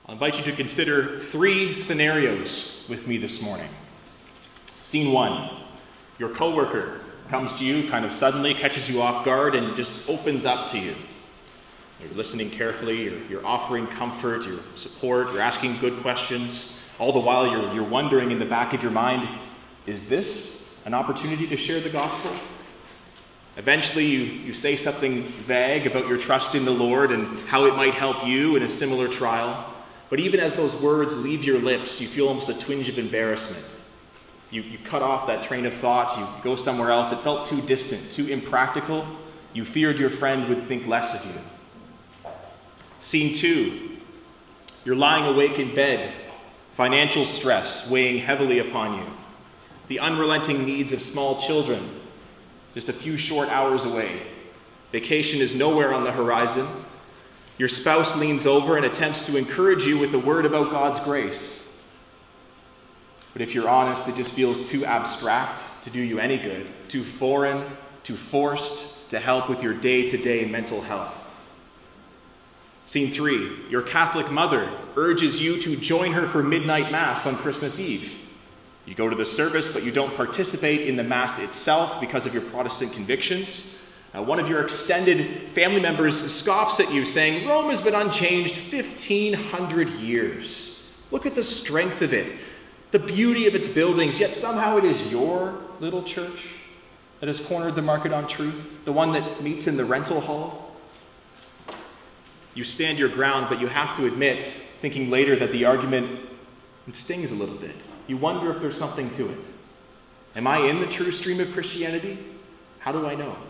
I'll invite you to consider 3 scenarios with me this morning. Scene 1, your coworker comes to you kind of suddenly, catches you off guard, and just opens up to you. You're listening carefully, you're offering comfort, your support, you're asking good questions. All the while you're wondering in the back of your mind, is this an opportunity to share the gospel? Eventually you say something vague about your trust in the Lord and how it might help you in a similar trial. But even as those words leave your lips, you feel almost a twinge of embarrassment. You cut off that train of thought, you go somewhere else. It felt too distant, too impractical. You feared your friend would think less of you. Scene 2, you're lying awake in bed, financial stress weighing heavily upon you, the unrelenting needs of small children just a few short hours away. Vacation is nowhere on the horizon. Your spouse leans over and attempts to encourage you with a word about God's grace. But if you're honest, it just feels too abstract to do you any good, too foreign, too forced to help with your day-to-day mental health. Scene 3, your Catholic mother urges you to join her for midnight Mass on Christmas Eve. You go to the service, but you don't participate in the Mass itself because of your Protestant convictions. One of your extended family members scoffs at you, saying, "Rome has been unchanged 1,500 years. Look at the strength of it, the beauty of its buildings, yet somehow it is your little church that has cornered the market on truth, the one that meets in the rental hall." You stand your ground, but you have to admit, thinking later, that the argument, it stings a little bit. You wonder if there's something to it. Am I in the true stream of Christianity? How do I know?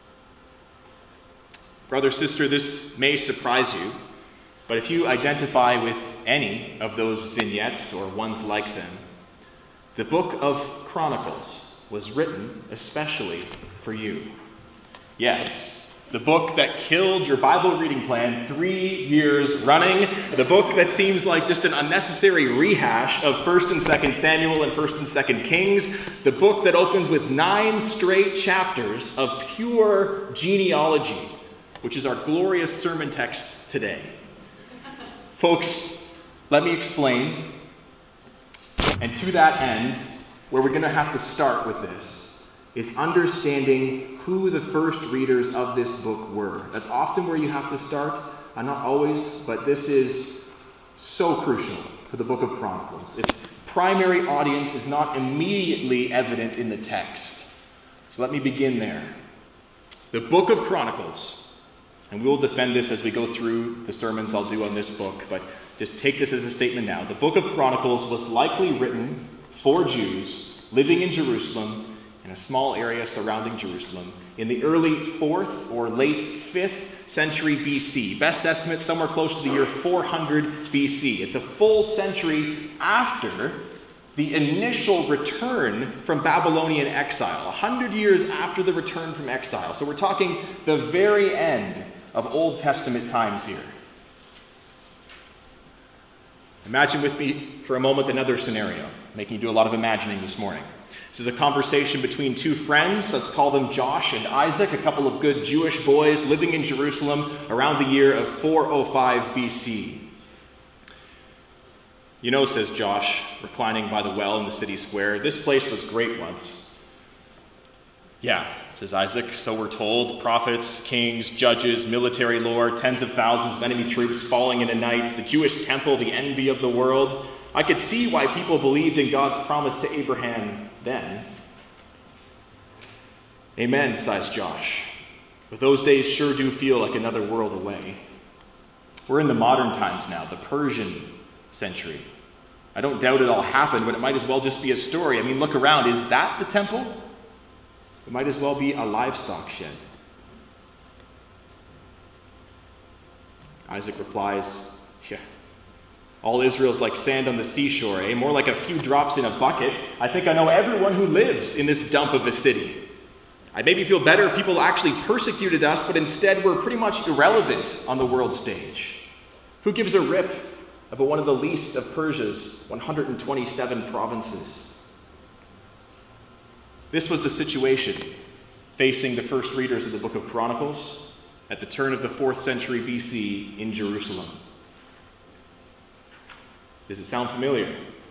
Brother, sister, this may surprise you, but if you identify with any of those vignettes or ones like them, the book of Chronicles was written especially for you. Yes, the book that killed your Bible reading plan 3 years running, the book that seems like just an unnecessary rehash of 1st and 2nd Samuel and 1st and 2nd Kings, the book that opens with 9 straight chapters of pure genealogy, which is our glorious sermon text today. Folks, let me explain. And to that end, where we're going to have to start with this is understanding who the first readers of this book were. That's often where you have to start. Not always, but this is so crucial for the book of Chronicles. Its primary audience is not immediately evident in the text. So let me begin there. The book of Chronicles, and we will defend this as we go through the sermons I'll do on this book, but just take this as a statement now. The book of Chronicles was likely written for Jews living in Jerusalem, in a small area surrounding Jerusalem, in the early 4th or late 5th century BC. Best estimate, somewhere close to the year 400 BC. It's a full century after the initial return from Babylonian exile, 100 years after the return from exile. So we're talking the very end of Old Testament times here. Imagine with me for a moment another scenario, making you do a lot of imagining this morning. This is a conversation between 2 friends. Let's call them Josh and Isaac, a couple of good Jewish boys living in Jerusalem around the year of 405 BC. "You know," says Josh, reclining by the well in the city square, "this place was great once." "Yeah," says Isaac, "so we're told. Prophets, kings, judges, military lore, tens of thousands of enemy troops falling in a night, the Jewish temple, the envy of the world. I could see why people believed in God's promise to Abraham then." "Amen," sighs Josh. "But those days sure do feel like another world away. We're in the modern times now, the Persian century. I don't doubt it all happened, but it might as well just be a story. I mean, look around. Is that the temple? It might as well be a livestock shed." Isaac replies, "Yeah, all Israel's like sand on the seashore, eh? More like a few drops in a bucket. I think I know everyone who lives in this dump of a city. I'd maybe feel better if people actually persecuted us, but instead we're pretty much irrelevant on the world stage. Who gives a rip about one of the least of Persia's 127 provinces?" This was the situation facing the first readers of the book of Chronicles at the turn of the 4th century BC in Jerusalem. Does it sound familiar?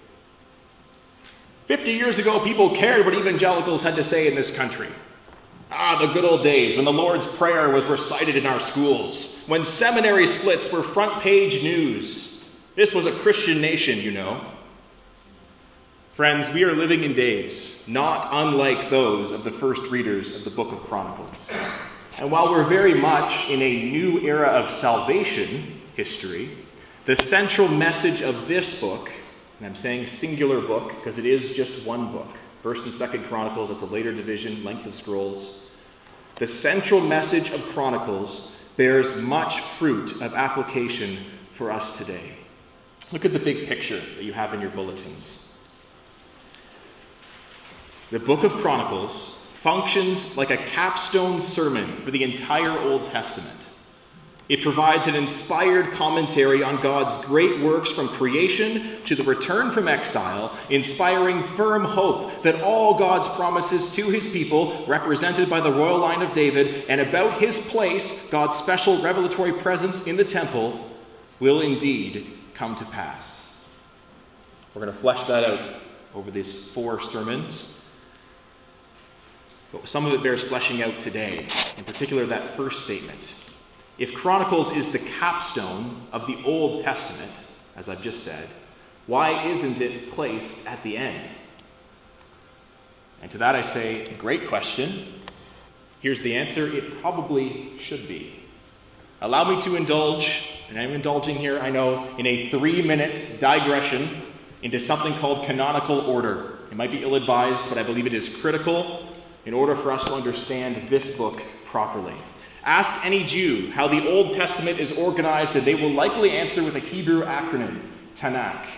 50 years ago, people cared what evangelicals had to say in this country. The good old days when the Lord's Prayer was recited in our schools, when seminary splits were front page news. This was a Christian nation, you know. Friends, we are living in days not unlike those of the first readers of the book of Chronicles. And while we're very much in a new era of salvation history, the central message of this book, and I'm saying singular book because it is just one book, 1st and 2nd Chronicles, that's a later division, length of scrolls. The central message of Chronicles bears much fruit of application for us today. Look at the big picture that you have in your bulletins. The book of Chronicles functions like a capstone sermon for the entire Old Testament. It provides an inspired commentary on God's great works from creation to the return from exile, inspiring firm hope that all God's promises to his people, represented by the royal line of David, and about his place, God's special revelatory presence in the temple, will indeed come to pass. We're going to flesh that out over these 4 sermons. But some of it bears fleshing out today, in particular that first statement. If Chronicles is the capstone of the Old Testament, as I've just said, why isn't it placed at the end? And to that I say, great question. Here's the answer. It probably should be. Allow me to indulge, and I'm indulging here, I know, in a 3-minute digression into something called canonical order. It might be ill-advised, but I believe it is critical in order for us to understand this book properly. Ask any Jew how the Old Testament is organized, and they will likely answer with a Hebrew acronym, Tanakh.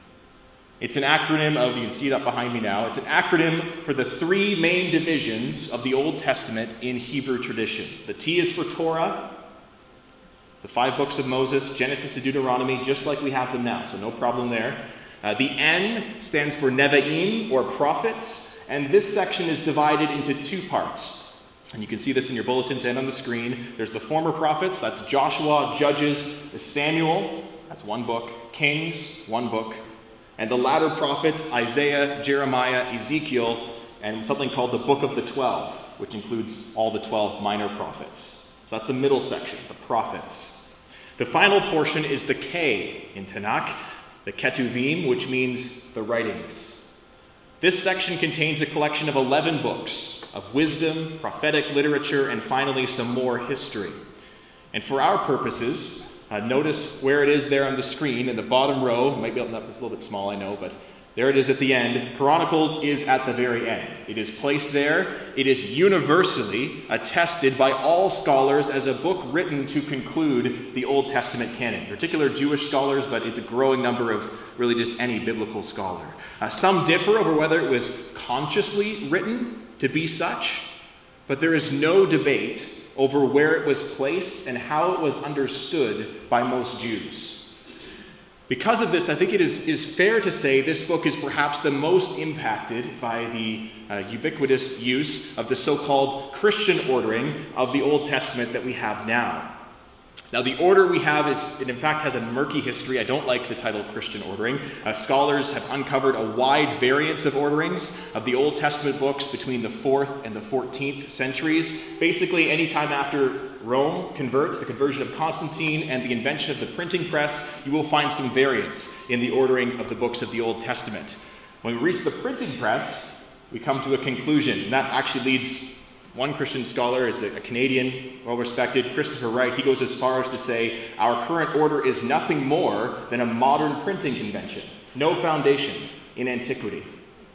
It's an acronym of, you can see it up behind me now, it's an acronym for the 3 main divisions of the Old Testament in Hebrew tradition. The T is for Torah, it's the 5 books of Moses, Genesis to Deuteronomy, just like we have them now, so no problem there. The N stands for Nevi'im, or prophets, and this section is divided into 2 parts. And you can see this in your bulletins and on the screen. There's the former prophets, that's Joshua, Judges, Samuel, that's 1 book, Kings, 1 book, and the latter prophets, Isaiah, Jeremiah, Ezekiel, and something called the Book of the 12, which includes all the 12 minor prophets. So that's the middle section, the prophets. The final portion is the K in Tanakh, the Ketuvim, which means the writings. This section contains a collection of 11 books, of wisdom, prophetic literature, and finally some more history. And for our purposes, notice where it is there on the screen in the bottom row. It might be it's a little bit small, I know, but there it is at the end. Chronicles is at the very end. It is placed there. It is universally attested by all scholars as a book written to conclude the Old Testament canon, particular Jewish scholars, but it's a growing number of really just any biblical scholar. Some differ over whether it was consciously written to be such, but there is no debate over where it was placed and how it was understood by most Jews. Because of this, I think it is fair to say this book is perhaps the most impacted by the ubiquitous use of the so-called Christian ordering of the Old Testament that we have now. Now, the order we have it in fact has a murky history. I don't like the title Christian ordering. Scholars have uncovered a wide variance of orderings of the Old Testament books between the 4th and the 14th centuries. Basically, any time after Rome converts, the conversion of Constantine, and the invention of the printing press, you will find some variance in the ordering of the books of the Old Testament. When we reach the printing press, we come to a conclusion. And that actually leads one Christian scholar, is a Canadian, well-respected, Christopher Wright. He goes as far as to say, our current order is nothing more than a modern printing convention. No foundation in antiquity.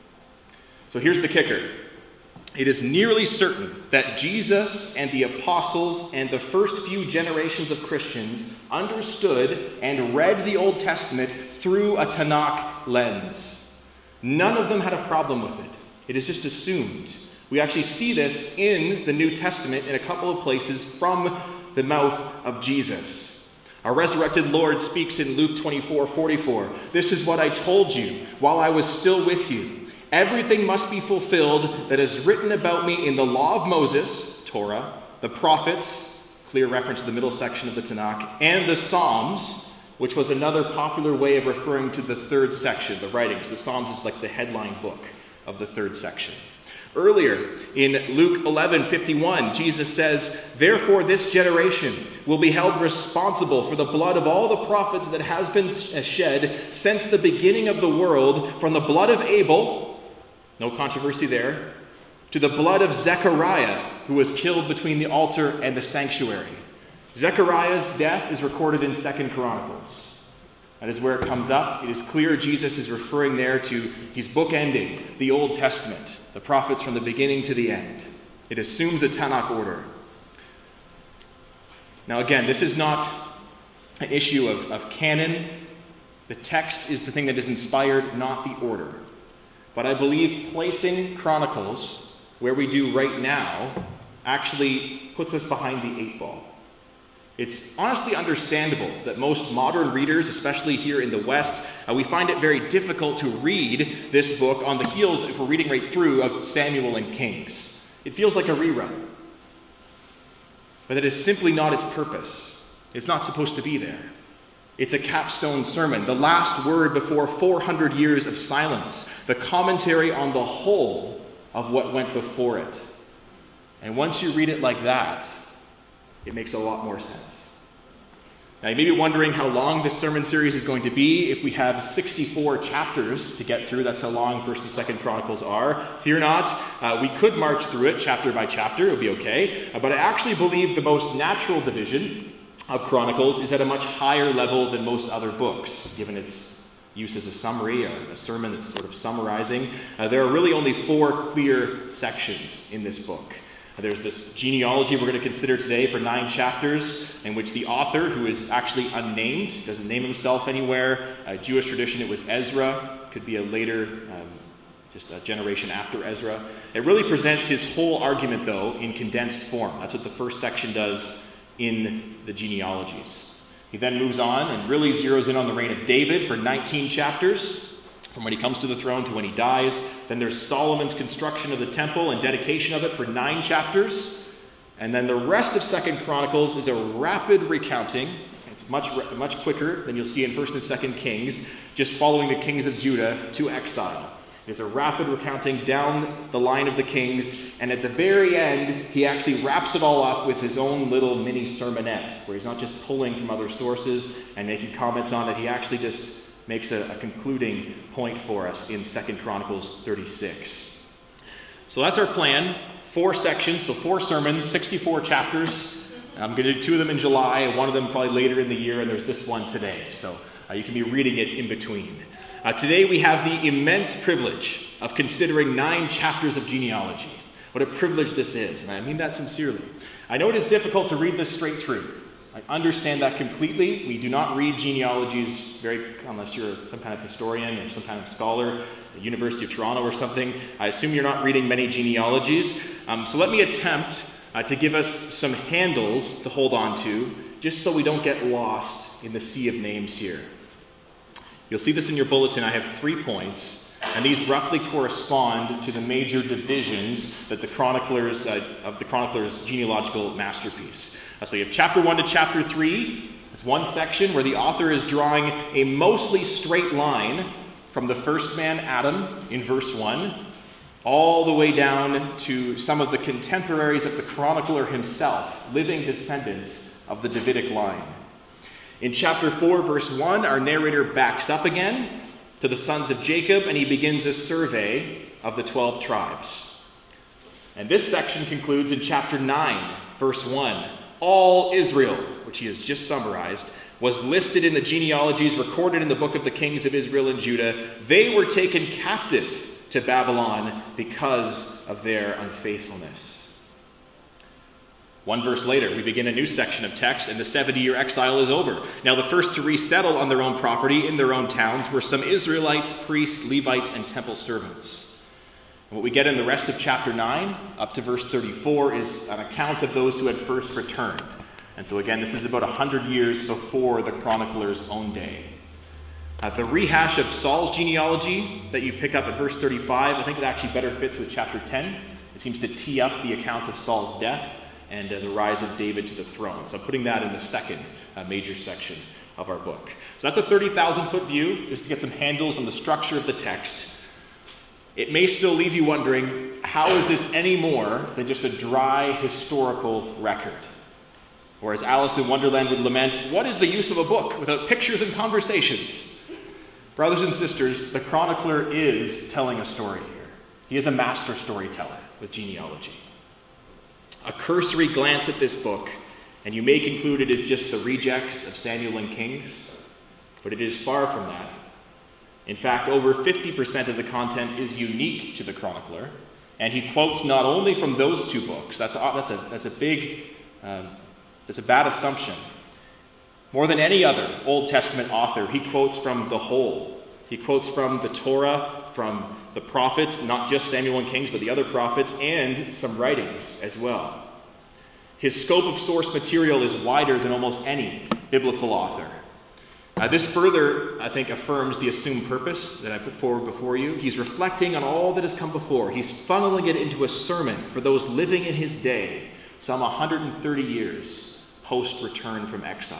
So here's the kicker. It is nearly certain that Jesus and the apostles and the first few generations of Christians understood and read the Old Testament through a Tanakh lens. None of them had a problem with it. It is just assumed. We actually see this in the New Testament in a couple of places from the mouth of Jesus. Our resurrected Lord speaks in Luke 24:44. This is what I told you while I was still with you. Everything must be fulfilled that is written about me in the law of Moses, Torah, the prophets, clear reference to the middle section of the Tanakh, and the Psalms, which was another popular way of referring to the third section, the writings. The Psalms is like the headline book of the third section. Earlier, in Luke 11:51, Jesus says, "Therefore this generation will be held responsible for the blood of all the prophets that has been shed since the beginning of the world, from the blood of Abel," no controversy there, "to the blood of Zechariah, who was killed between the altar and the sanctuary." Zechariah's death is recorded in 2 Chronicles. That is where it comes up. It is clear Jesus is referring there to, he's bookending the Old Testament, the prophets from the beginning to the end. It assumes a Tanakh order. Now again, this is not an issue of canon. The text is the thing that is inspired, not the order. But I believe placing Chronicles where we do right now actually puts us behind the 8 ball. It's honestly understandable that most modern readers, especially here in the West, we find it very difficult to read this book on the heels, if we're reading right through, of Samuel and Kings. It feels like a rerun. But that is simply not its purpose. It's not supposed to be there. It's a capstone sermon, the last word before 400 years of silence, the commentary on the whole of what went before it. And once you read it like that, it makes a lot more sense. Now, you may be wondering how long this sermon series is going to be. If we have 64 chapters to get through, that's how long 1st and 2nd Chronicles are. Fear not, we could march through it chapter by chapter. It would be okay. But I actually believe the most natural division of Chronicles is at a much higher level than most other books, given its use as a summary, a sermon that's sort of summarizing. There are really only 4 clear sections in this book. There's this genealogy we're going to consider today for 9 chapters, in which the author, who is actually unnamed, doesn't name himself anywhere. Jewish tradition, it was Ezra. Could be a later, just a generation after Ezra. It really presents his whole argument, though, in condensed form. That's what the first section does in the genealogies. He then moves on and really zeroes in on the reign of David for 19 chapters. From when he comes to the throne to when he dies. Then there's Solomon's construction of the temple and dedication of it for 9 chapters. And then the rest of 2nd Chronicles is a rapid recounting. It's much quicker than you'll see in 1st and 2nd Kings, just following the kings of Judah to exile. It's a rapid recounting down the line of the kings, and at the very end, he actually wraps it all off with his own little mini sermonette, where he's not just pulling from other sources and making comments on it. He actually just makes a concluding point for us in 2 Chronicles 36. So that's our plan. 4 sections, so 4 sermons, 64 chapters. I'm going to do 2 of them in July, and 1 of them probably later in the year, and there's this one today. So you can be reading it in between. Today we have the immense privilege of considering 9 chapters of genealogy. What a privilege this is, and I mean that sincerely. I know it is difficult to read this straight through. I understand that completely. We do not read genealogies unless you're some kind of historian or some kind of scholar, the University of Toronto or something. I assume you're not reading many genealogies. So let me attempt to give us some handles to hold on to, just so we don't get lost in the sea of names here. You'll see this in your bulletin. I have 3 points, and these roughly correspond to the major divisions that the chroniclers of the chronicler's genealogical masterpiece. So you have chapter 1 to chapter 3. It's one section where the author is drawing a mostly straight line from the first man, Adam, in verse 1, all the way down to some of the contemporaries of the chronicler himself, living descendants of the Davidic line. In chapter 4, verse 1, our narrator backs up again to the sons of Jacob, and he begins a survey of the 12 tribes. And this section concludes in chapter 9, verse 1. All Israel, which he has just summarized, was listed in the genealogies recorded in the book of the kings of Israel and Judah. They were taken captive to Babylon because of their unfaithfulness. 1 verse later, we begin a new section of text, and the 70-year exile is over. Now, the first to resettle on their own property in their own towns were some Israelites, priests, Levites, and temple servants. And what we get in the rest of chapter 9, up to verse 34, is an account of those who had first returned. And so again, this is about 100 years before the chronicler's own day. The rehash of Saul's genealogy that you pick up at verse 35, I think it actually better fits with chapter 10. It seems to tee up the account of Saul's death and the rise of David to the throne. So I'm putting that in the second major section of our book. So that's a 30,000-foot view, just to get some handles on the structure of the text. It may still leave you wondering, how is this any more than just a dry historical record? Or as Alice in Wonderland would lament, what is the use of a book without pictures and conversations? Brothers and sisters, the chronicler is telling a story here. He is a master storyteller with genealogy. A cursory glance at this book, and you may conclude it is just the rejects of Samuel and Kings, but it is far from that. In fact, over 50% of the content is unique to the chronicler, and he quotes not only from those two books. That's a bad assumption. More than any other Old Testament author, he quotes from the whole. He quotes from the Torah, from the prophets, not just Samuel and Kings, but the other prophets, and some writings as well. His scope of source material is wider than almost any biblical author. This further, I think, affirms the assumed purpose that I put forward before you. He's reflecting on all that has come before. He's funneling it into a sermon for those living in his day, some 130 years post-return from exile.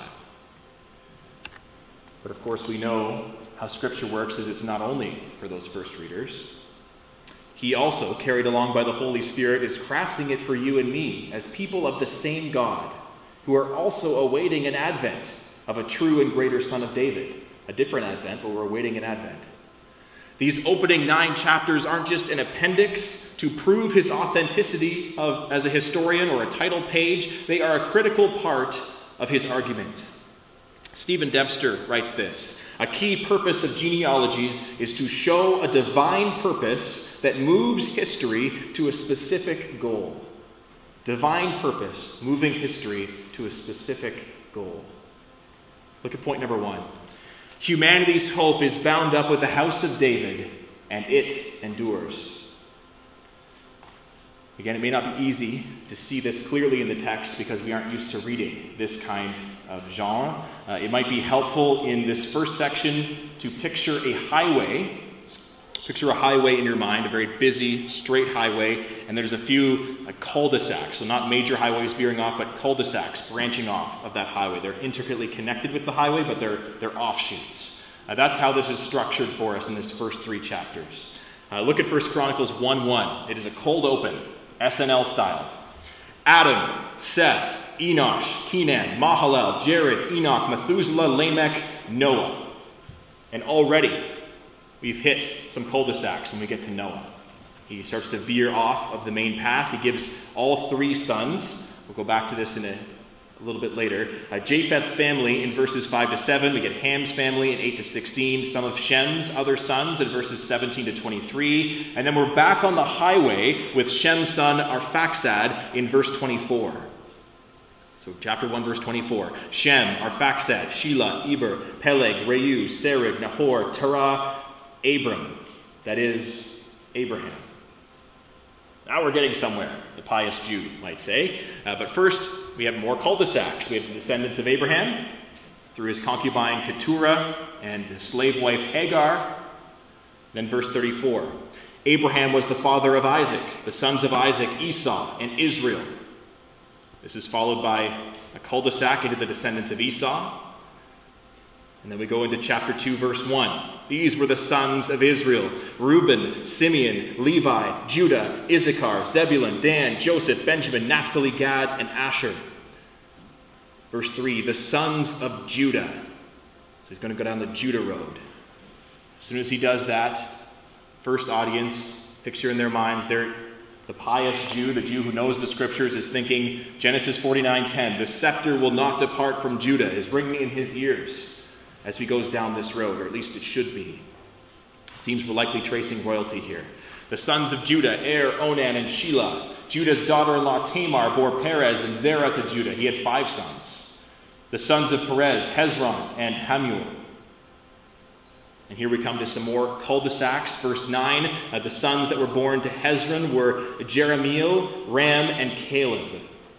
But of course, we know how Scripture works is it's not only for those first readers. He also, carried along by the Holy Spirit, is crafting it for you and me as people of the same God, who are also awaiting an advent of a true and greater Son of David. A different advent, but we're awaiting an advent. These opening 9 chapters aren't just an appendix to prove his authenticity as a historian or a title page. They are a critical part of his argument. Stephen Dempster writes this: a key purpose of genealogies is to show a divine purpose that moves history to a specific goal. Divine purpose moving history to a specific goal. Look at point number 1. Humanity's hope is bound up with the house of David, and it endures. Again, it may not be easy to see this clearly in the text because we aren't used to reading this kind of genre. It might be helpful in this first section to picture a highway. Picture a highway in your mind, a very busy, straight highway, and there's a few cul-de-sacs, so not major highways veering off, but cul-de-sacs branching off of that highway. They're intricately connected with the highway, but they're offshoots. That's how this is structured for us in this first 3 chapters. Look at 1 Chronicles 1:1. It is a cold open, SNL style. Adam, Seth, Enosh, Kenan, Mahalalel, Jared, Enoch, Methuselah, Lamech, Noah. And already we've hit some cul-de-sacs when we get to Noah. He starts to veer off of the main path. He gives all 3 sons. We'll go back to this in a little bit later. Japheth's family in verses 5 to 7. We get Ham's family in 8 to 16. Some of Shem's other sons in verses 17 to 23. And then we're back on the highway with Shem's son Arphaxad in verse 24. So chapter 1, verse 24. Shem, Arphaxad, Shelah, Eber, Peleg, Reu, Serug, Nahor, Terah, Abram, that is, Abraham. Now we're getting somewhere, the pious Jew might say. But first, we have more cul-de-sacs. We have the descendants of Abraham through his concubine Keturah and his slave wife Hagar. Then verse 34. Abraham was the father of Isaac, the sons of Isaac, Esau, and Israel. This is followed by a cul-de-sac into the descendants of Esau. And then we go into chapter 2, verse 1. These were the sons of Israel: Reuben, Simeon, Levi, Judah, Issachar, Zebulun, Dan, Joseph, Benjamin, Naphtali, Gad, and Asher. Verse 3, the sons of Judah. So he's going to go down the Judah road. As soon as he does that, first audience, picture in their minds, the pious Jew, the Jew who knows the Scriptures, is thinking, Genesis 49:10, the scepter will not depart from Judah, is ringing in his ears as he goes down this road, or at least it should be. It seems we're likely tracing royalty here. The sons of Judah, Onan, and Shelah. Judah's daughter-in-law Tamar bore Perez and Zerah to Judah. He had 5 sons. The sons of Perez, Hezron, and Hamuel. And here we come to some more cul-de-sacs. Verse 9, the sons that were born to Hezron were Jerahmeel, Ram, and Caleb.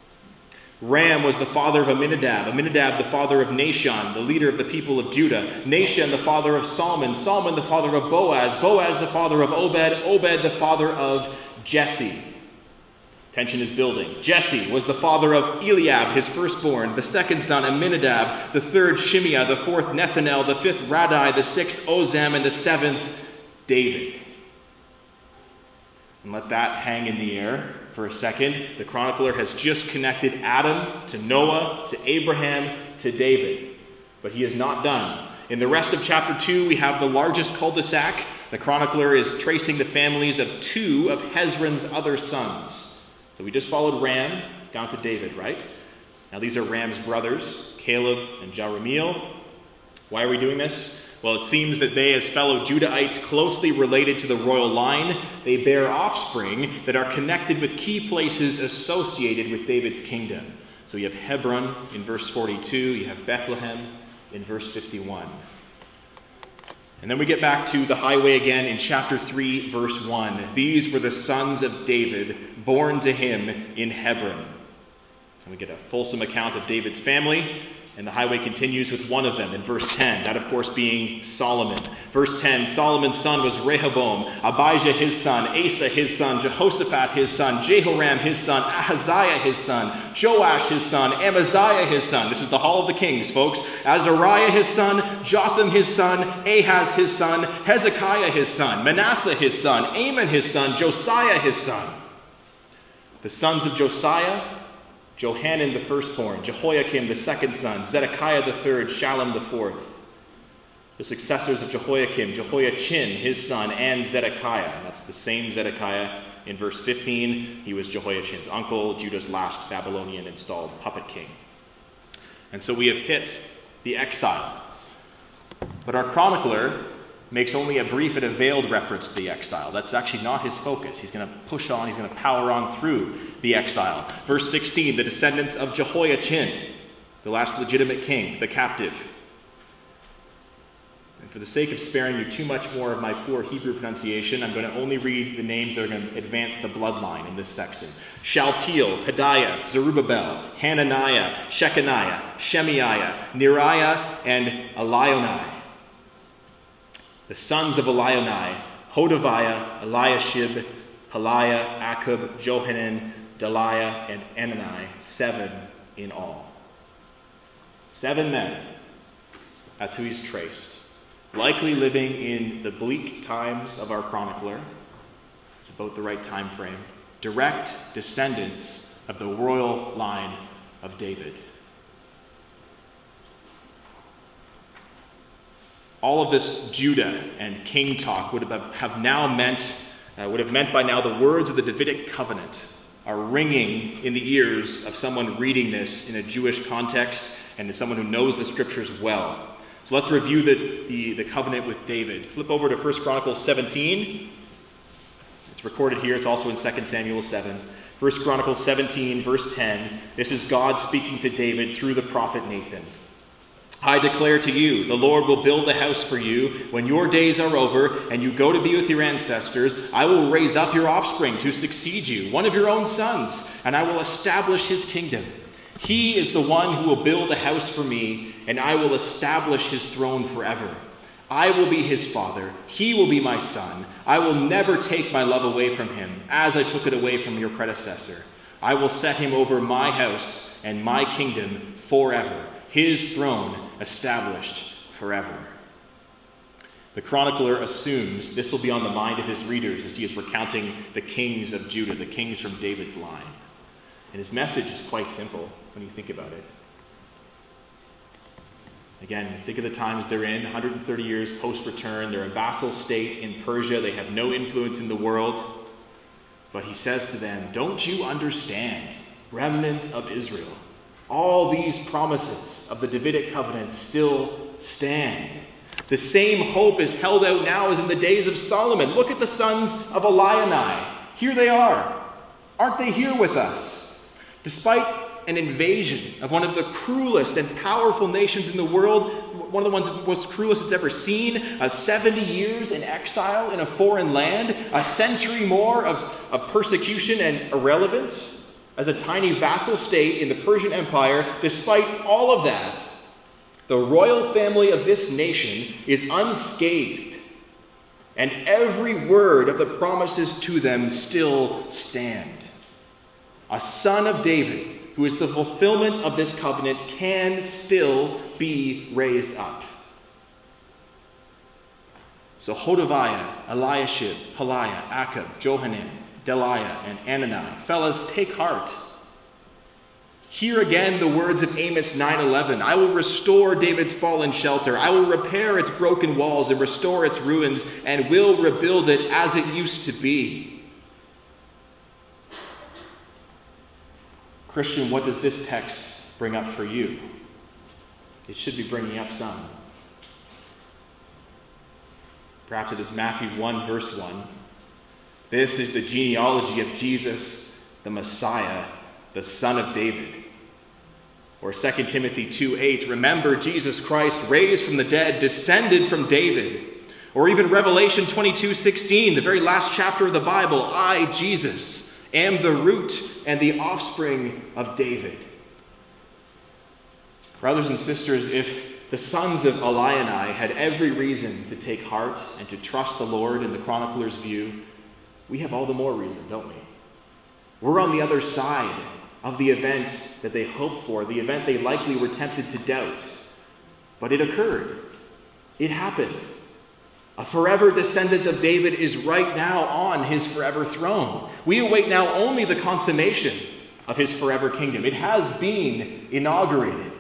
Ram was the father of Amminadab, Amminadab the father of Nahshon, the leader of the people of Judah, Nahshon the father of Salmon, Salmon the father of Boaz, Boaz the father of Obed, Obed the father of Jesse. Tension is building. Jesse was the father of Eliab, his firstborn, the second son Amminadab, the third Shimeah, the fourth Nethanel, the fifth Radai, the sixth Ozam, and the seventh David. And let that hang in the air for a second. The chronicler has just connected Adam to Noah, to Abraham, to David. But he is not done. In the rest of chapter 2, we have the largest cul-de-sac. The chronicler is tracing the families of 2 of Hezron's other sons. So we just followed Ram down to David, right? Now these are Ram's brothers, Caleb and Jerahmeel. Why are we doing this? Well, it seems that they, as fellow Judahites closely related to the royal line, they bear offspring that are connected with key places associated with David's kingdom. So you have Hebron in verse 42, you have Bethlehem in verse 51. And then we get back to the highway again in chapter 3, verse 1. These were the sons of David, born to him in Hebron. And we get a fulsome account of David's family, and the highway continues with one of them in verse 10, that of course being Solomon. Verse 10, Solomon's son was Rehoboam, Abijah his son, Asa his son, Jehoshaphat his son, Jehoram his son, Ahaziah his son, Joash his son, Amaziah his son. This is the Hall of the Kings, folks. Azariah his son, Jotham his son, Ahaz his son, Hezekiah his son, Manasseh his son, Amon his son, Josiah his son. The sons of Josiah, Johanan the firstborn, Jehoiakim the second son, Zedekiah the third, Shallum the fourth. The successors of Jehoiakim, Jehoiachin his son, and Zedekiah. And that's the same Zedekiah in verse 15. He was Jehoiachin's uncle, Judah's last Babylonian installed puppet king. And so we have hit the exile. But our chronicler makes only a brief and a veiled reference to the exile. That's actually not his focus. He's going to push on, he's going to power on through the exile. Verse 16, the descendants of Jehoiachin, the last legitimate king, the captive. And for the sake of sparing you too much more of my poor Hebrew pronunciation, I'm going to only read the names that are going to advance the bloodline in this section. Shaltiel, Pedaiah, Zerubbabel, Hananiah, Shechaniah, Shemaiah, Neriah, and Elionai. The sons of Elionai, Hodaviah, Eliashib, Peliah, Akub, Johanan, Deliah, and Anani, 7 in all. 7 men. That's who he's traced. Likely living in the bleak times of our chronicler. It's about the right time frame. Direct descendants of the royal line of David. All of this Judah and king talk would have meant by now the words of the Davidic covenant are ringing in the ears of someone reading this in a Jewish context and as someone who knows the scriptures well. So let's review the covenant with David. Flip over to 1 Chronicles 17. It's recorded here. It's also in 2 Samuel 7. 1 Chronicles 17, verse 10. This is God speaking to David through the prophet Nathan. I declare to you, the Lord will build a house for you. When your days are over and you go to be with your ancestors, I will raise up your offspring to succeed you, one of your own sons, and I will establish his kingdom. He is the one who will build a house for me, and I will establish his throne forever. I will be his father. He will be my son. I will never take my love away from him, as I took it away from your predecessor. I will set him over my house and my kingdom forever. His throne established forever. The chronicler assumes this will be on the mind of his readers as he is recounting the kings of Judah, the kings from David's line. And his message is quite simple when you think about it. Again, think of the times they're in, 130 years post-return. They're a vassal state in Persia. They have no influence in the world. But he says to them, don't you understand, remnant of Israel? All these promises of the Davidic covenant still stand. The same hope is held out now as in the days of Solomon. Look at the sons of Elionai. Here they are. Aren't they here with us? Despite an invasion of one of the cruelest and powerful nations in the world, one of the ones that was cruelest it's ever seen, 70 years in exile in a foreign land, a century more of persecution and irrelevance, as a tiny vassal state in the Persian Empire, despite all of that, the royal family of this nation is unscathed, and every word of the promises to them still stand. a son of David, who is the fulfillment of this covenant, can still be raised up. So Hodaviah, Eliashib, Pelaiah, Akab, Johanan, Deliah, and Anani, fellas, take heart. Hear again the words of Amos 9:11. I will restore David's fallen shelter. I will repair its broken walls and restore its ruins, and will rebuild it as it used to be. Christian, what does this text bring up for you? It should be bringing up some. Perhaps it is Matthew 1, verse 1. This is the genealogy of Jesus, the Messiah, the son of David. Or 2 Timothy 2:8, remember Jesus Christ, raised from the dead, descended from David. Or even Revelation 22:16, the very last chapter of the Bible, I, Jesus, am the root and the offspring of David. Brothers and sisters, if the sons of Eliani had every reason to take heart and to trust the Lord in the chronicler's view, we have all the more reason, don't we? We're on the other side of the event that they hoped for, the event they likely were tempted to doubt. But it occurred. It happened. A forever descendant of David is right now on his forever throne. We await now only the consummation of his forever kingdom. It has been inaugurated.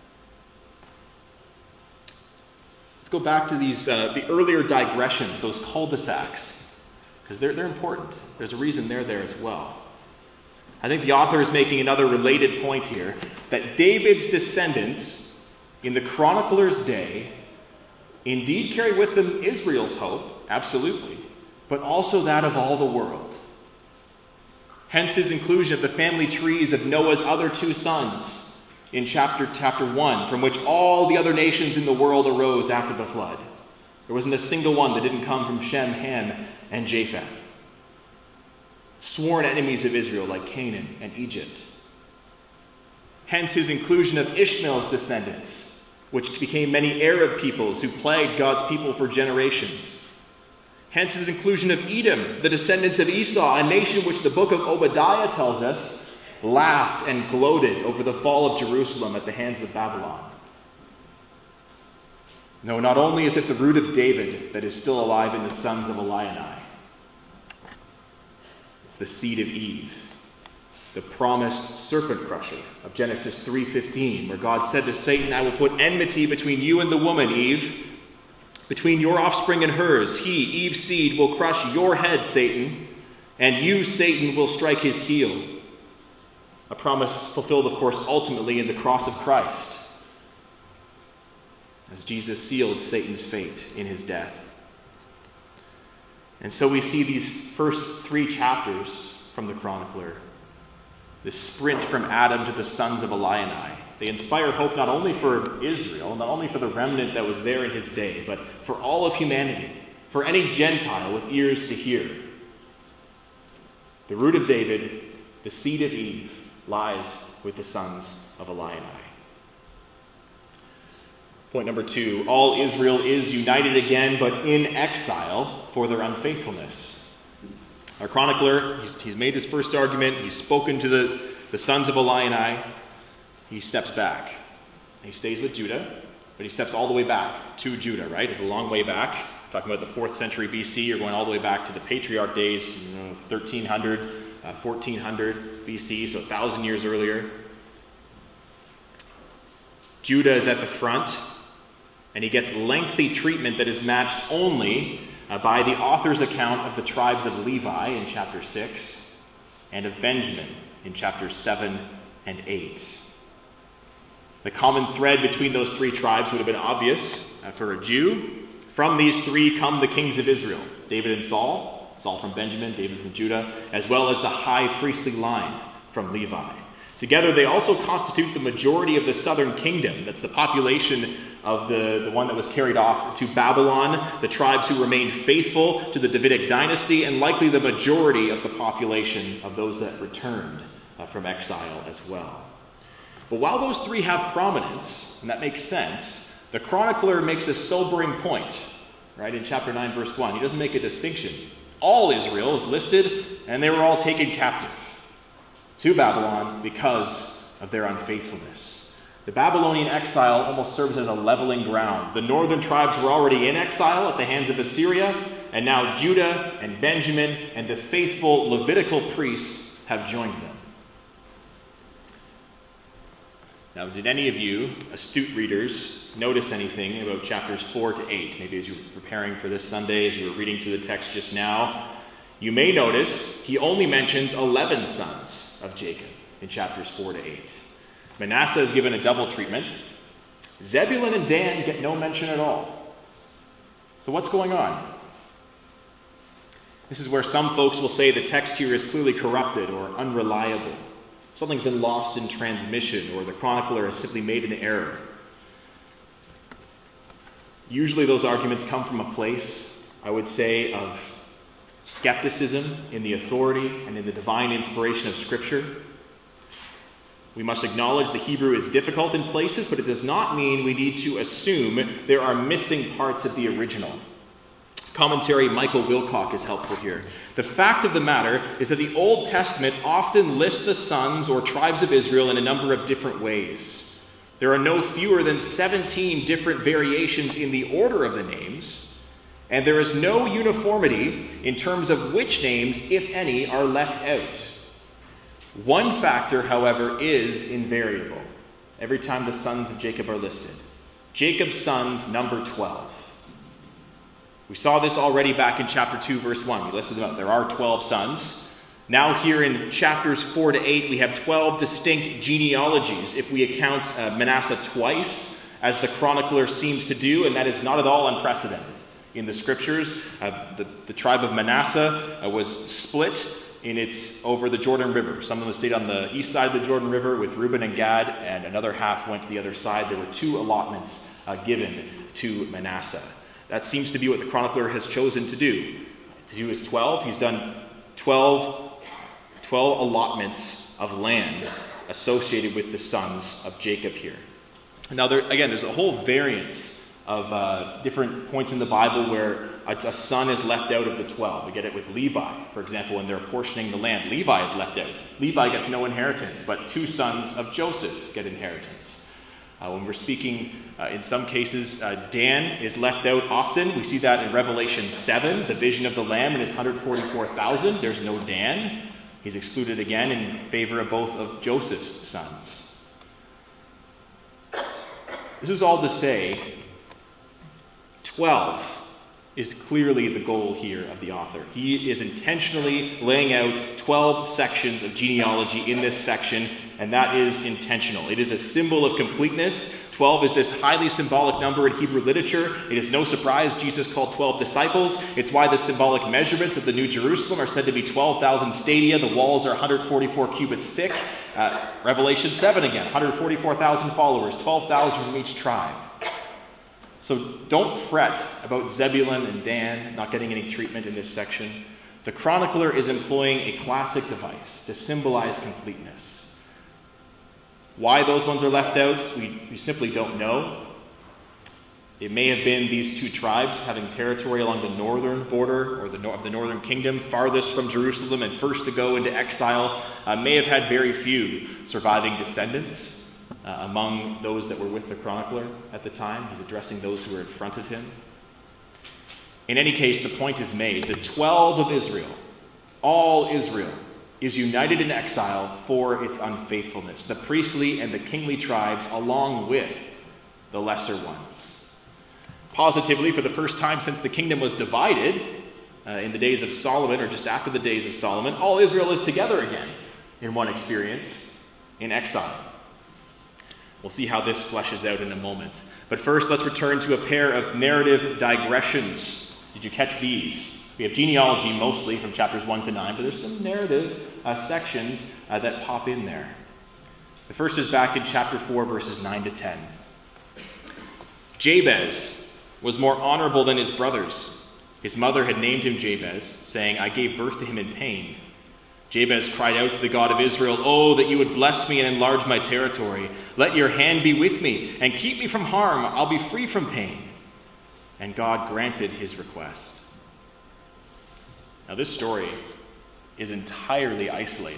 Let's go back to these the earlier digressions, those cul-de-sacs, because they're important. There's a reason they're there as well. I think the author is making another related point here, that David's descendants in the chronicler's day indeed carry with them Israel's hope, absolutely, but also that of all the world. Hence his inclusion of the family trees of Noah's other two sons in chapter 1, from which all the other nations in the world arose after the flood. There wasn't a single one that didn't come from Shem, Ham, and Japheth. Sworn enemies of Israel like Canaan and Egypt. Hence his inclusion of Ishmael's descendants, which became many Arab peoples who plagued God's people for generations. Hence his inclusion of Edom, the descendants of Esau, a nation which the book of Obadiah tells us laughed and gloated over the fall of Jerusalem at the hands of Babylon. No, not only is it the root of David that is still alive in the sons of Eliani, it's the seed of Eve, the promised serpent crusher of Genesis 3:15, where God said to Satan, I will put enmity between you and the woman, Eve, between your offspring and hers. He, Eve's seed, will crush your head, Satan, and you, Satan, will strike his heel. A promise fulfilled, of course, ultimately in the cross of Christ, as Jesus sealed Satan's fate in his death. And so we see these first 3 chapters from the chronicler, this sprint from Adam to the sons of Eliani. They inspire hope not only for Israel, not only for the remnant that was there in his day, but for all of humanity, for any Gentile with ears to hear. The root of David, the seed of Eve, lies with the sons of Eliani. Point number 2, all Israel is united again, but in exile for their unfaithfulness. Our chronicler, he's made his first argument, he's spoken to the sons of Eliani, he steps back. He stays with Judah, but he steps all the way back to Judah, right? It's a long way back. Talking about the 4th century BC, you're going all the way back to the patriarch days, 1300, 1400 BC, so 1,000 years earlier. Judah is at the front, and he gets lengthy treatment that is matched only by the author's account of the tribes of Levi in chapter 6 and of Benjamin in chapters 7 and 8. The common thread between those 3 tribes would have been obvious for a Jew. From these 3 come the kings of Israel, David and Saul. Saul from Benjamin, David from Judah, as well as the high priestly line from Levi. Together, they also constitute the majority of the southern kingdom. That's the population of the one that was carried off to Babylon, the tribes who remained faithful to the Davidic dynasty, and likely the majority of the population of those that returned from exile as well. But while those 3 have prominence, and that makes sense, the chronicler makes a sobering point, right, in chapter 9, verse 1. He doesn't make a distinction. All Israel is listed, and they were all taken captive. to Babylon because of their unfaithfulness. The Babylonian exile almost serves as a leveling ground. The northern tribes were already in exile at the hands of Assyria, and now Judah and Benjamin and the faithful Levitical priests have joined them. Now, did any of you, astute readers, notice anything about chapters 4 to 8? Maybe as you were preparing for this Sunday, as you were reading through the text just now, you may notice he only mentions 11 sons of Jacob in chapters 4 to 8. Manasseh is given a double treatment. Zebulun and Dan get no mention at all. So what's going on? This is where some folks will say the text here is clearly corrupted or unreliable. Something's been lost in transmission, or the chronicler has simply made an error. Usually those arguments come from a place, I would say, of skepticism in the authority and in the divine inspiration of Scripture. We must acknowledge the Hebrew is difficult in places, but it does not mean we need to assume there are missing parts of the original. Commentary Michael Wilcock is helpful here. The fact of the matter is that the Old Testament often lists the sons or tribes of Israel in a number of different ways. There are no fewer than 17 different variations in the order of the names, and there is no uniformity in terms of which names, if any, are left out. One factor, however, is invariable every time the sons of Jacob are listed. Jacob's sons number 12. We saw this already back in chapter 2, verse 1. We listed them out. There are 12 sons. Now here in chapters 4 to 8, we have 12 distinct genealogies, if we account Manasseh twice, as the chronicler seems to do, and that is not at all unprecedented. In the scriptures, the tribe of Manasseh was split over the Jordan River. Some of them stayed on the east side of the Jordan River with Reuben and Gad, and another half went to the other side. There were 2 allotments given to Manasseh. That seems to be what the chronicler has chosen to do. To do his 12, he's done 12 allotments of land associated with the sons of Jacob here. Now, there's a whole variance of different points in the Bible where a son is left out of the 12. We get it with Levi, for example, when they're apportioning the land. Levi is left out. Levi gets no inheritance, but 2 sons of Joseph get inheritance. When we're speaking, in some cases, Dan is left out often. We see that in Revelation 7, the vision of the Lamb and his 144,000. There's no Dan. He's excluded again in favor of both of Joseph's sons. This is all to say, 12 is clearly the goal here of the author. He is intentionally laying out 12 sections of genealogy in this section, and that is intentional. It is a symbol of completeness. 12 is this highly symbolic number in Hebrew literature. It is no surprise Jesus called 12 disciples. It's why the symbolic measurements of the New Jerusalem are said to be 12,000 stadia. The walls are 144 cubits thick. Revelation 7 again, 144,000 followers, 12,000 from each tribe. So don't fret about Zebulun and Dan not getting any treatment in this section. The chronicler is employing a classic device to symbolize completeness. Why those ones are left out, we simply don't know. It may have been these 2 tribes having territory along the northern border or of the northern kingdom, farthest from Jerusalem and first to go into exile, may have had very few surviving descendants. Among those that were with the chronicler at the time. He's addressing those who were in front of him. In any case, the point is made. The 12 of Israel, all Israel, is united in exile for its unfaithfulness. The priestly and the kingly tribes along with the lesser ones. Positively, for the first time since the kingdom was divided in the days of Solomon, or just after the days of Solomon, all Israel is together again in one experience in exile. We'll see how this fleshes out in a moment. But first, let's return to a pair of narrative digressions. Did you catch these? We have genealogy mostly from chapters 1 to 9, but there's some narrative sections that pop in there. The first is back in chapter 4, verses 9 to 10. Jabez was more honorable than his brothers. His mother had named him Jabez, saying, "I gave birth to him in pain." Jabez cried out to the God of Israel, "Oh, that you would bless me and enlarge my territory. Let your hand be with me and keep me from harm. I'll be free from pain." And God granted his request. Now this story is entirely isolated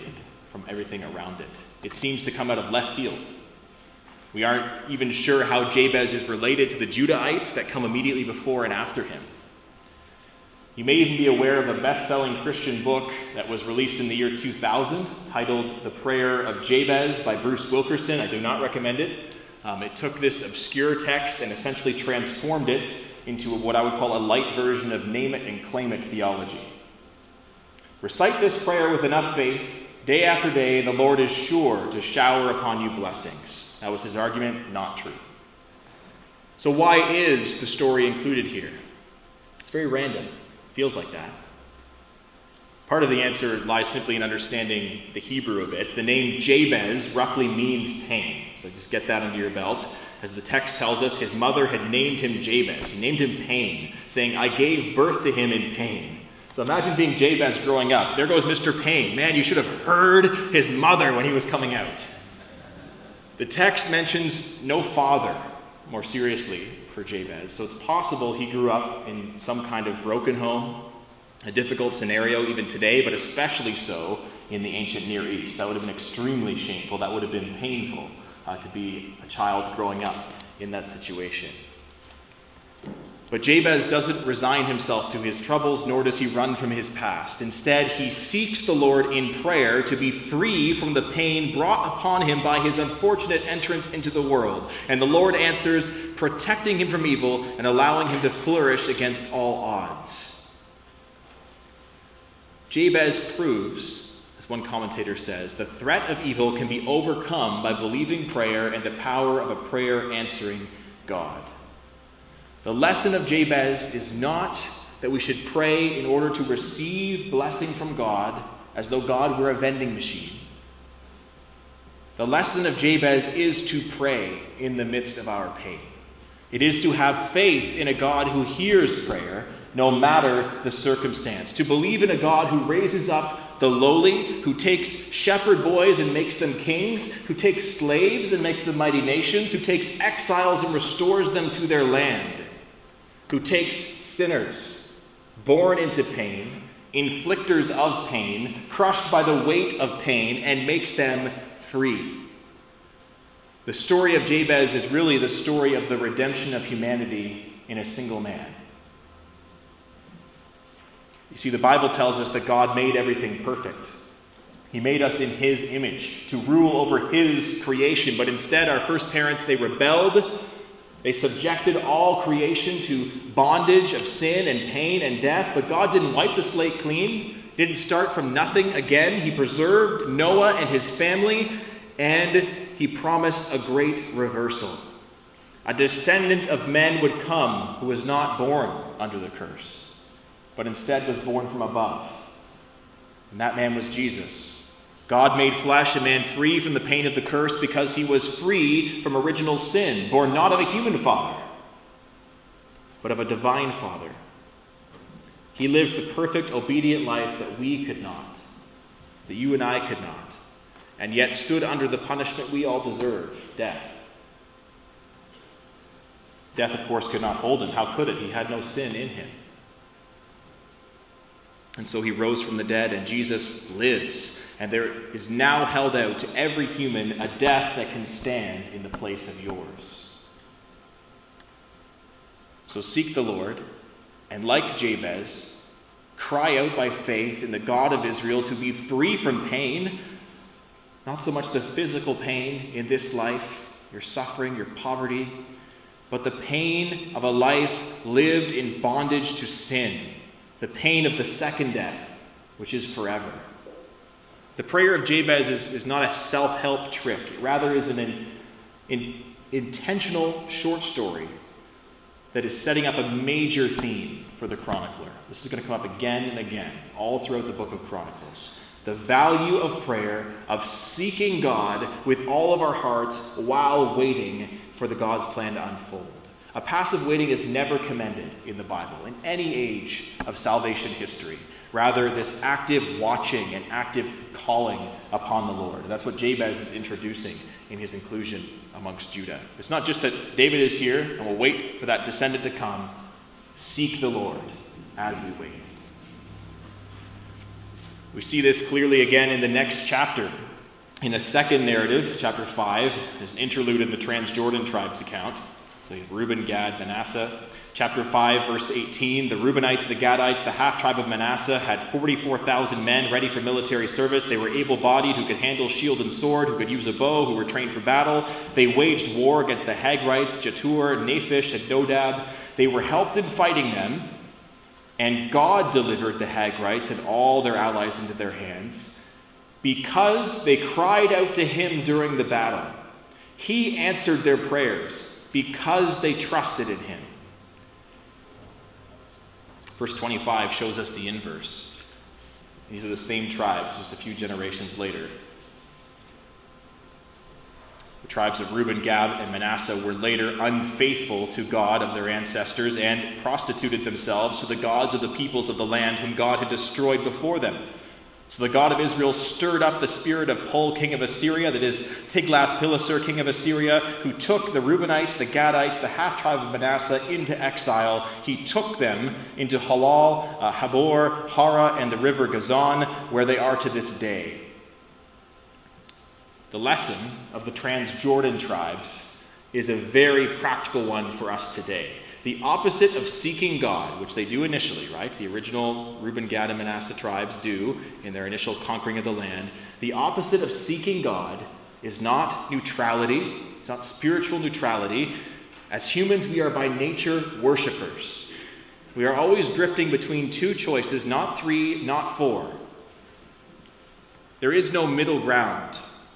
from everything around it. It seems to come out of left field. We aren't even sure how Jabez is related to the Judahites that come immediately before and after him. You may even be aware of a best-selling Christian book that was released in the year 2000 titled The Prayer of Jabez by Bruce Wilkerson. I do not recommend it. It took this obscure text and essentially transformed it into what I would call a light version of name it and claim it theology. Recite this prayer with enough faith, day after day, the Lord is sure to shower upon you blessings. That was his argument, not true. So why is the story included here? It's very random. Feels like that. Part of the answer lies simply in understanding the Hebrew a bit. The name Jabez roughly means pain. So just get that under your belt. As the text tells us, his mother had named him Jabez. He named him Pain, saying, I gave birth to him in pain. So imagine being Jabez growing up. There goes Mr. Pain. Man, you should have heard his mother when he was coming out. The text mentions no father, more seriously, for Jabez. So it's possible he grew up in some kind of broken home, a difficult scenario even today, but especially so in the ancient Near East. That would have been extremely shameful. That would have been painful to be a child growing up in that situation. But Jabez doesn't resign himself to his troubles, nor does he run from his past. Instead, he seeks the Lord in prayer to be free from the pain brought upon him by his unfortunate entrance into the world. And the Lord answers, protecting him from evil and allowing him to flourish against all odds. Jabez proves, as one commentator says, the threat of evil can be overcome by believing prayer and the power of a prayer-answering God. The lesson of Jabez is not that we should pray in order to receive blessing from God as though God were a vending machine. The lesson of Jabez is to pray in the midst of our pain. It is to have faith in a God who hears prayer no matter the circumstance. To believe in a God who raises up the lowly, who takes shepherd boys and makes them kings, who takes slaves and makes them mighty nations, who takes exiles and restores them to their land, who takes sinners, born into pain, inflictors of pain, crushed by the weight of pain, and makes them free. The story of Jabez is really the story of the redemption of humanity in a single man. You see, the Bible tells us that God made everything perfect. He made us in his image to rule over his creation, but instead our first parents, they rebelled. They subjected all creation to bondage of sin and pain and death, but God didn't wipe the slate clean, didn't start from nothing again. He preserved Noah and his family, and he promised a great reversal. A descendant of men would come who was not born under the curse, but instead was born from above. And that man was Jesus. God made flesh, a man free from the pain of the curse because he was free from original sin, born not of a human father, but of a divine Father. He lived the perfect, obedient life that we could not, that you and I could not, and yet stood under the punishment we all deserve, death. Death, of course, could not hold him. How could it? He had no sin in him. And so he rose from the dead, and Jesus lives. And there is now held out to every human a death that can stand in the place of yours. So seek the Lord, and like Jabez, cry out by faith in the God of Israel to be free from pain, not so much the physical pain in this life, your suffering, your poverty, but the pain of a life lived in bondage to sin, the pain of the second death, which is forever. The prayer of Jabez is not a self-help trick. It rather is an intentional short story that is setting up a major theme for the chronicler. This is going to come up again and again, all throughout the book of Chronicles. The value of prayer, of seeking God with all of our hearts while waiting for the God's plan to unfold. A passive waiting is never commended in the Bible, in any age of salvation history. Rather, this active watching and active calling upon the Lord. That's what Jabez is introducing in his inclusion amongst Judah. It's not just that David is here and we'll wait for that descendant to come. Seek the Lord as we wait. We see this clearly again in the next chapter. In a second narrative, chapter 5, there's an interlude in the Transjordan tribes account. So you have Reuben, Gad, Manasseh. Chapter 5, verse 18, the Reubenites, the Gadites, the half-tribe of Manasseh had 44,000 men ready for military service. They were able-bodied, who could handle shield and sword, who could use a bow, who were trained for battle. They waged war against the Hagrites, Jetur, Naphish, and Dodab. They were helped in fighting them, and God delivered the Hagrites and all their allies into their hands, because they cried out to him during the battle. He answered their prayers, because they trusted in him. Verse 25 shows us the inverse. These are the same tribes, just a few generations later. The tribes of Reuben, Gad, and Manasseh were later unfaithful to God of their ancestors and prostituted themselves to the gods of the peoples of the land whom God had destroyed before them. So the God of Israel stirred up the spirit of Pul, king of Assyria, that is Tiglath-Pileser, king of Assyria, who took the Reubenites, the Gadites, the half-tribe of Manasseh into exile. He took them into Halal, Habor, Hara, and the river Gazan, where they are to this day. The lesson of the Transjordan tribes is a very practical one for us today. The opposite of seeking God, which they do initially, right? The original Reuben, Gad, and Manasseh tribes do in their initial conquering of the land. The opposite of seeking God is not neutrality. It's not spiritual neutrality. As humans, we are by nature worshipers. We are always drifting between two choices, not three, not four. There is no middle ground.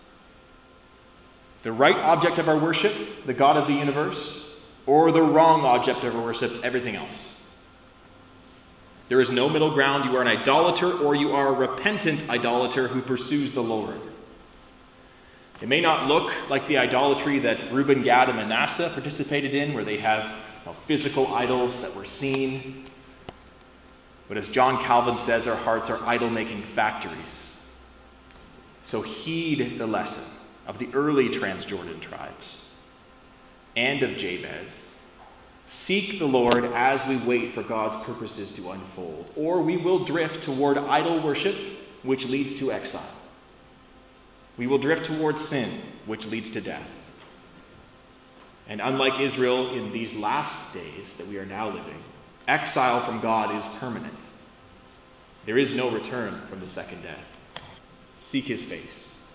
The right object of our worship, the God of the universe, or the wrong object of our worship, everything else. There is no middle ground. You are an idolater, or you are a repentant idolater who pursues the Lord. It may not look like the idolatry that Reuben, Gad, and Manasseh participated in, where they have physical idols that were seen. But as John Calvin says, our hearts are idol-making factories. So heed the lesson of the early Transjordan tribes and of Jabez. Seek the Lord as we wait for God's purposes to unfold, or we will drift toward idol worship, which leads to exile. We will drift towards sin, which leads to death. And unlike Israel in these last days that we are now living, exile from God is permanent. There is no return from the second death. Seek his face.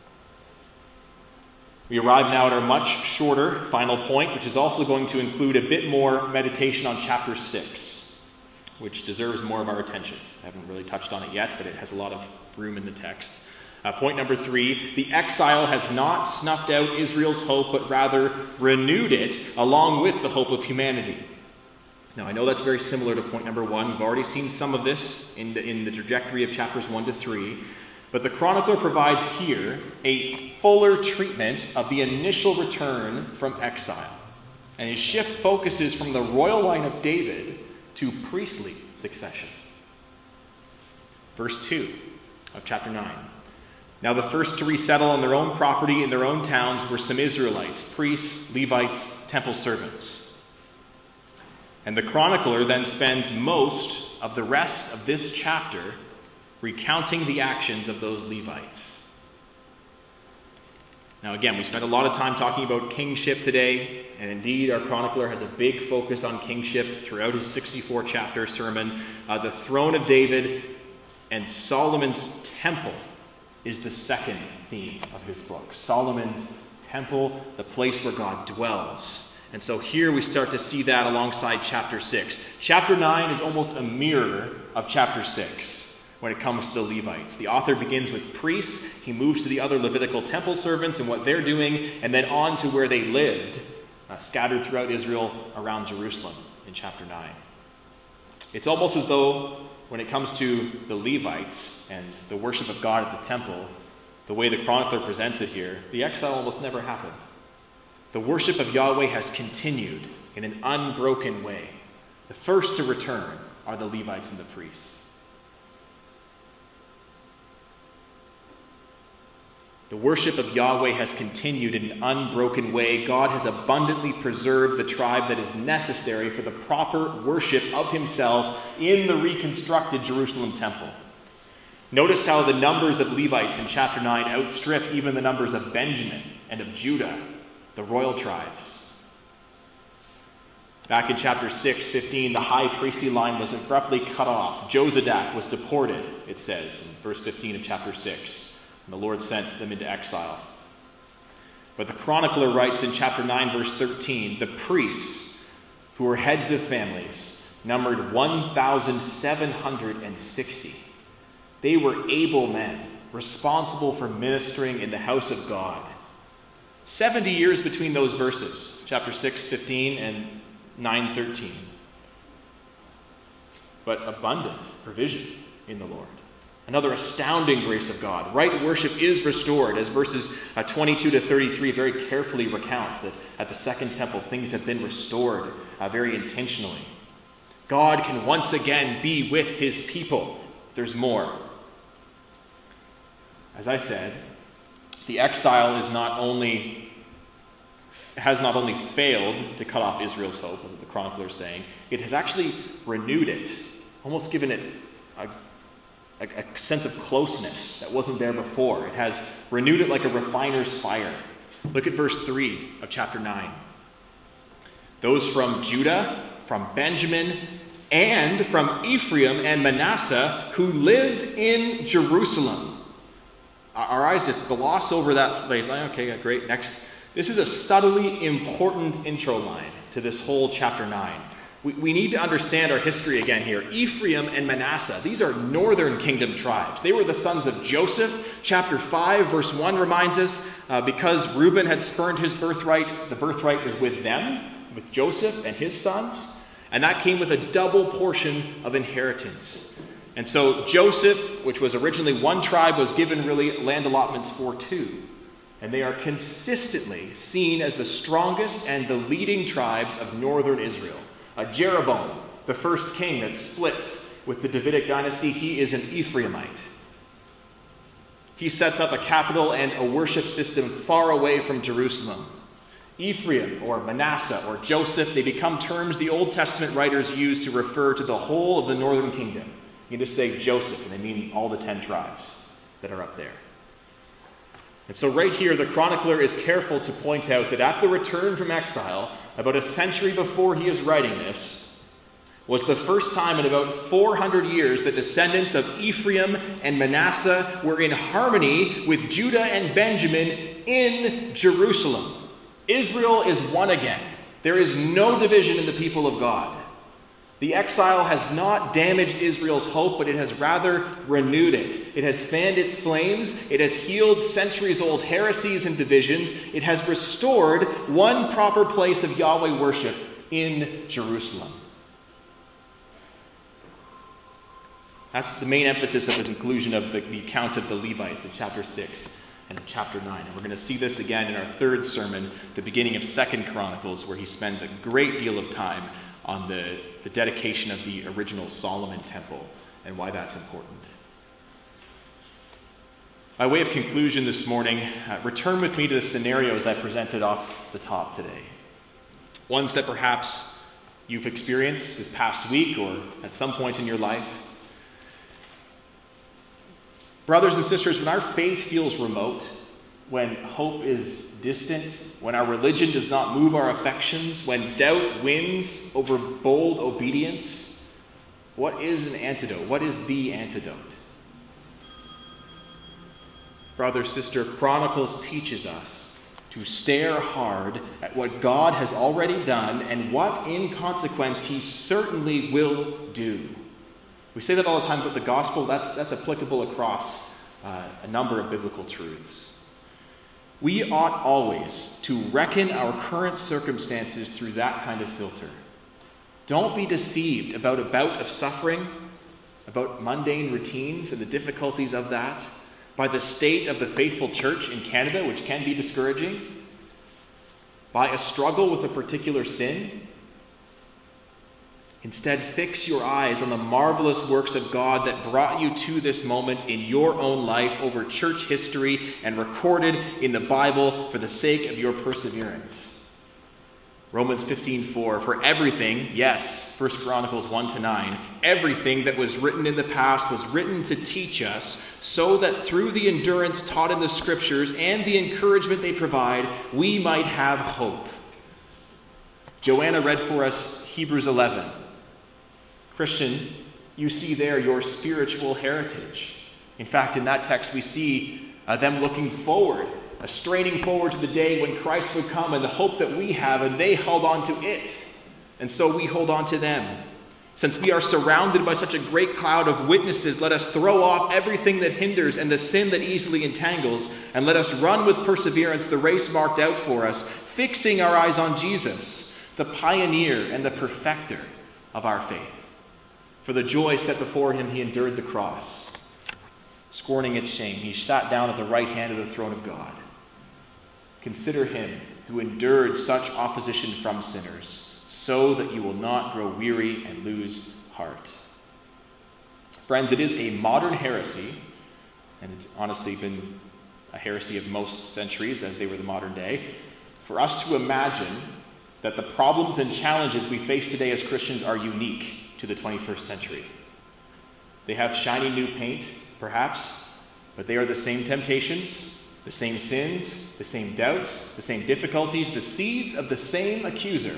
We arrive now at our much shorter final point, which is also going to include a bit more meditation on chapter 6, which deserves more of our attention. I haven't really touched on it yet, but it has a lot of room in the text. Point number 3, the exile has not snuffed out Israel's hope, but rather renewed it along with the hope of humanity. Now, I know that's very similar to point number 1. We've already seen some of this in the trajectory of chapters 1 to 3. But the chronicler provides here a fuller treatment of the initial return from exile. And his shift focuses from the royal line of David to priestly succession. Verse 2 of chapter 9. Now the first to resettle on their own property in their own towns were some Israelites, priests, Levites, temple servants. And the chronicler then spends most of the rest of this chapter recounting the actions of those Levites. Now again, we spent a lot of time talking about kingship today, and indeed our chronicler has a big focus on kingship throughout his 64-chapter sermon. The throne of David and Solomon's temple is the second theme of his book. Solomon's temple, the place where God dwells. And so here we start to see that alongside chapter 6. Chapter 9 is almost a mirror of chapter 6. When it comes to the Levites, the author begins with priests, he moves to the other Levitical temple servants and what they're doing, and then on to where they lived, scattered throughout Israel around Jerusalem in chapter 9. It's almost as though when it comes to the Levites and the worship of God at the temple, the way the chronicler presents it here, the exile almost never happened. The worship of Yahweh has continued in an unbroken way. The first to return are the Levites and the priests. The worship of Yahweh has continued in an unbroken way. God has abundantly preserved the tribe that is necessary for the proper worship of himself in the reconstructed Jerusalem temple. Notice how the numbers of Levites in chapter 9 outstrip even the numbers of Benjamin and of Judah, the royal tribes. Back in chapter 6:15, the high priestly line was abruptly cut off. Josadak was deported, it says in verse 15 of chapter 6, and the Lord sent them into exile. But the chronicler writes in chapter 9, verse 13, the priests, who were heads of families, numbered 1,760. They were able men, responsible for ministering in the house of God. 70 years between those verses, chapter 6:15 and 9:13. But abundant provision in the Lord. Another astounding grace of God. Right worship is restored, as verses 22 to 33 very carefully recount that at the Second Temple things have been restored very intentionally. God can once again be with his people. There's more. As I said, the exile has not only failed to cut off Israel's hope, as the chronicler is saying, it has actually renewed it, almost given it a sense of closeness that wasn't there before. It has renewed it like a refiner's fire. Look at verse 3 of chapter 9. Those from Judah, from Benjamin, and from Ephraim and Manasseh who lived in Jerusalem. Our eyes just gloss over that phrase. Okay, great, next. This is a subtly important intro line to this whole chapter 9. We need to understand our history again here. Ephraim and Manasseh, these are northern kingdom tribes. They were the sons of Joseph. Chapter 5, verse 1 reminds us, because Reuben had spurned his birthright, the birthright was with them, with Joseph and his sons, and that came with a double portion of inheritance. And so Joseph, which was originally one tribe, was given really land allotments for two. And they are consistently seen as the strongest and the leading tribes of northern Israel. Jeroboam, the first king that splits with the Davidic dynasty, he is an Ephraimite. He sets up a capital and a worship system far away from Jerusalem. Ephraim, or Manasseh, or Joseph, they become terms the Old Testament writers use to refer to the whole of the northern kingdom. You can just say Joseph, and they mean all the 10 tribes that are up there. And so right here, the chronicler is careful to point out that at the return from exile, about a century before he is writing this, was the first time in about 400 years that descendants of Ephraim and Manasseh were in harmony with Judah and Benjamin in Jerusalem. Israel is one again. There is no division in the people of God. The exile has not damaged Israel's hope, but it has rather renewed it. It has fanned its flames. It has healed centuries-old heresies and divisions. It has restored one proper place of Yahweh worship in Jerusalem. That's the main emphasis of this inclusion of the account of the Levites in chapter 6 and chapter 9. And we're going to see this again in our third sermon, the beginning of 2 Chronicles, where he spends a great deal of time on the dedication of the original Solomon temple and why that's important. By way of conclusion this morning, return with me to the scenarios I presented off the top today. Ones that perhaps you've experienced this past week or at some point in your life. Brothers and sisters, when our faith feels remote, when hope is distant, when our religion does not move our affections, when doubt wins over bold obedience, what is an antidote? What is the antidote? Brother, sister, Chronicles teaches us to stare hard at what God has already done and what, in consequence, he certainly will do. We say that all the time, but the gospel, that's applicable across a number of biblical truths. We ought always to reckon our current circumstances through that kind of filter. Don't be deceived about a bout of suffering, about mundane routines and the difficulties of that, by the state of the faithful church in Canada, which can be discouraging, by a struggle with a particular sin. Instead, fix your eyes on the marvelous works of God that brought you to this moment in your own life over church history and recorded in the Bible for the sake of your perseverance. Romans 15:4, for everything, yes, 1 Chronicles 1-9, Everything that was written in the past was written to teach us, so that through the endurance taught in the Scriptures and the encouragement they provide, we might have hope. Joanna read for us Hebrews 11. Christian, you see there your spiritual heritage. In fact, in that text we see them looking forward, straining forward to the day when Christ would come and the hope that we have, and they held on to it. And so we hold on to them. Since we are surrounded by such a great cloud of witnesses, let us throw off everything that hinders and the sin that easily entangles, and let us run with perseverance the race marked out for us, fixing our eyes on Jesus, the pioneer and the perfecter of our faith. For the joy set before him, he endured the cross. Scorning its shame, he sat down at the right hand of the throne of God. Consider him who endured such opposition from sinners, so that you will not grow weary and lose heart. Friends, it is a modern heresy, and it's honestly been a heresy of most centuries as they were the modern day, for us to imagine that the problems and challenges we face today as Christians are unique to the 21st century. They have shiny new paint, perhaps, but they are the same temptations, the same sins, the same doubts, the same difficulties, the seeds of the same accuser.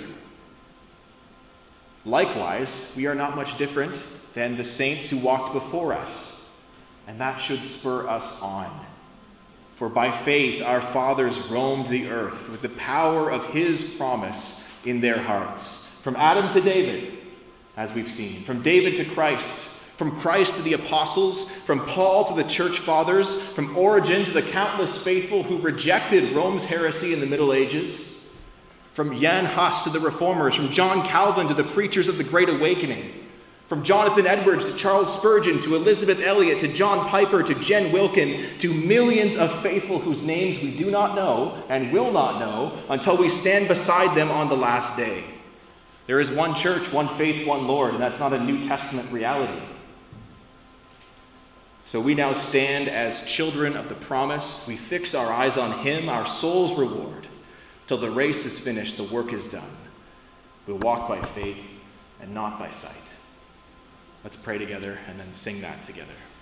Likewise, we are not much different than the saints who walked before us, and that should spur us on. For by faith our fathers roamed the earth with the power of his promise in their hearts. From Adam to David, as we've seen, from David to Christ, from Christ to the apostles, from Paul to the church fathers, from Origen to the countless faithful who rejected Rome's heresy in the Middle Ages, from Jan Hus to the Reformers, from John Calvin to the preachers of the Great Awakening, from Jonathan Edwards to Charles Spurgeon to Elizabeth Elliot to John Piper to Jen Wilkin, to millions of faithful whose names we do not know and will not know until we stand beside them on the last day. There is one church, one faith, one Lord, and that's not a New Testament reality. So we now stand as children of the promise. We fix our eyes on him, our soul's reward. Till the race is finished, the work is done. We'll walk by faith and not by sight. Let's pray together and then sing that together.